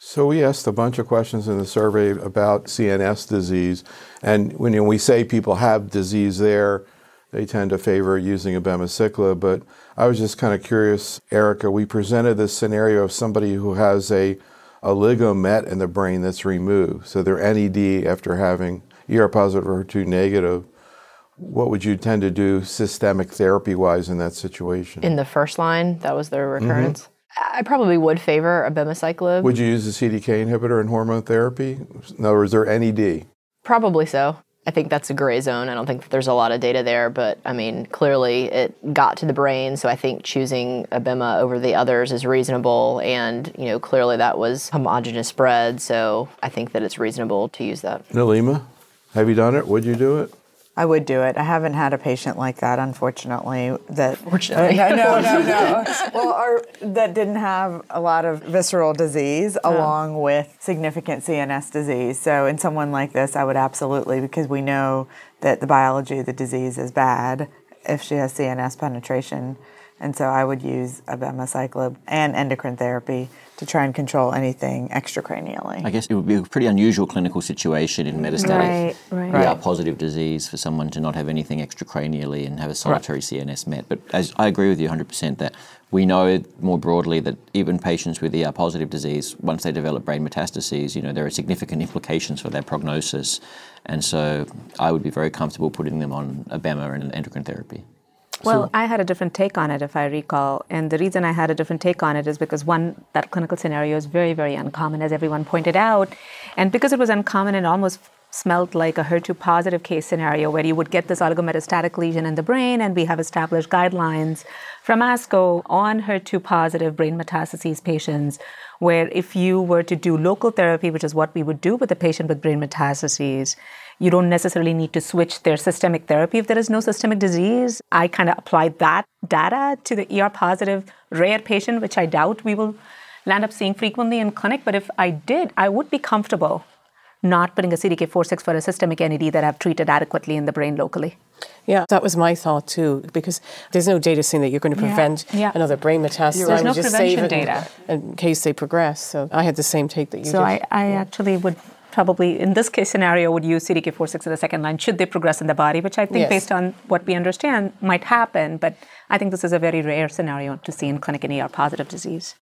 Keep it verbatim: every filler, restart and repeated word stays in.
So we asked a bunch of questions in the survey about C N S disease, and when we say people have disease there, they tend to favor using abemaciclib. But I was just kind of curious, Erica, we presented this scenario of somebody who has a, a oligomet in the brain that's removed, so they're N E D after having E R positive or H E R two negative. What would you tend to do systemic therapy-wise in that situation? In the first line, that was their recurrence? Mm-hmm. I probably would favor abemaciclib. Would you use a C D K inhibitor in hormone therapy? In other words, they're N E D. Probably so. I think that's a gray zone. I don't think that there's a lot of data there, but I mean, clearly it got to the brain, so I think choosing abema over the others is reasonable, and you know, clearly that was homogeneous spread, so I think that it's reasonable to use that. Nalima, have you done it? Would you do it? I would do it. I haven't had a patient like that, unfortunately. That Fortunately. Uh, no, no, no, no. Well, or that didn't have a lot of visceral disease oh. along with significant C N S disease. So in someone like this, I would absolutely, because we know that the biology of the disease is bad if she has C N S penetration. And so I would use abemaciclib and endocrine therapy to try and control anything extracranially. I guess it would be a pretty unusual clinical situation in metastatic right, right. E R-positive disease for someone to not have anything extracranially and have a solitary right. C N S met. But as I agree with you one hundred percent that we know more broadly that even patients with E R-positive disease, once they develop brain metastases, you know, there are significant implications for their prognosis. And so I would be very comfortable putting them on abema and endocrine therapy. Well, so, I had a different take on it, if I recall. And the reason I had a different take on it is because, one, that clinical scenario is very, very uncommon, as everyone pointed out. And because it was uncommon, it almost smelled like a H E R two positive case scenario where you would get this oligometastatic lesion in the brain, and we have established guidelines from ASCO on H E R two positive brain metastases patients, where if you were to do local therapy, which is what we would do with a patient with brain metastases, you don't necessarily need to switch their systemic therapy if there is no systemic disease. I kind of applied that data to the E R-positive rare patient, which I doubt we will land up seeing frequently in clinic. But if I did, I would be comfortable not putting a C D K four six for a systemic N E D that I've treated adequately in the brain locally. Yeah, that was my thought too, because there's no data saying that you're going to prevent yeah, yeah. another brain metastasis. There's no just prevention save it data. In, in case they progress. So I had the same take that you so did. So I, I yeah. actually would probably, in this case scenario, would use C D K four six in the second line should they progress in the body, which I think yes. based on what we understand might happen. But I think this is a very rare scenario to see in clinic in E R-positive disease.